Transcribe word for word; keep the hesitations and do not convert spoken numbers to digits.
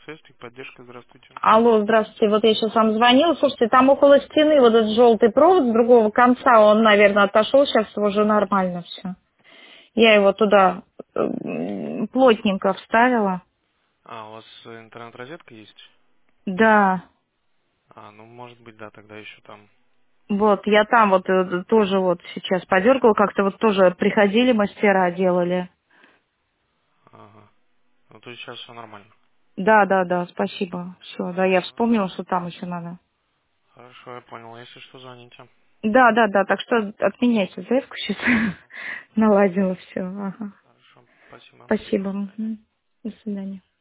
связь, поддержка, здравствуйте. Алло, здравствуйте. Вот я сейчас вам звонила. Слушайте, там около стены вот этот желтый провод с другого конца, он, наверное, отошел, сейчас уже нормально все. Я его туда м, плотненько вставила. А, у вас э, интернет-розетка есть? Да, А, ну, может быть, да, тогда еще там. вот, я там вот э, тоже вот сейчас подергала, как-то вот тоже приходили мастера, делали. Ага. Ну, то есть сейчас все нормально. Да, да, да, спасибо. Все, да, я вспомнила, что там еще надо. Хорошо, я понял. Если что, звоните. Да, да, да, так что отменяйте заявку сейчас. Наладила все. Ага. Хорошо, спасибо. До Спасибо. свидания. Мгм. До свидания.